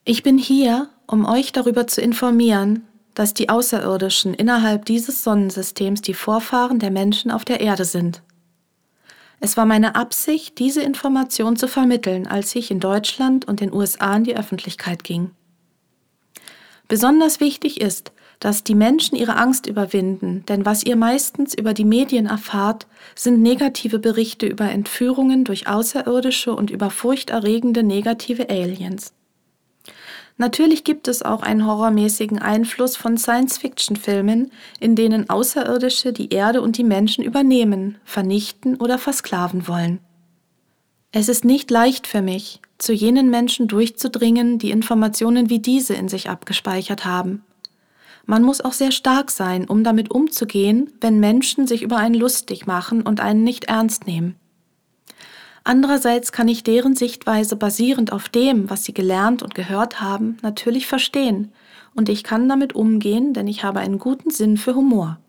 Ich bin hier, um euch darüber zu informieren, dass die Außerirdischen innerhalb dieses Sonnensystems die Vorfahren der Menschen auf der Erde sind. Es war meine Absicht, diese Information zu vermitteln, als ich in Deutschland und den USA in die Öffentlichkeit ging. Besonders wichtig ist, dass die Menschen ihre Angst überwinden, denn was ihr meistens über die Medien erfahrt, sind negative Berichte über Entführungen durch Außerirdische und über furchterregende negative Aliens. Natürlich gibt es auch einen horrormäßigen Einfluss von Science-Fiction-Filmen, in denen Außerirdische die Erde und die Menschen übernehmen, vernichten oder versklaven wollen. Es ist nicht leicht für mich, zu jenen Menschen durchzudringen, die Informationen wie diese in sich abgespeichert haben. Man muss auch sehr stark sein, um damit umzugehen, wenn Menschen sich über einen lustig machen und einen nicht ernst nehmen. Andererseits kann ich deren Sichtweise basierend auf dem, was sie gelernt und gehört haben, natürlich verstehen, und ich kann damit umgehen, denn ich habe einen guten Sinn für Humor.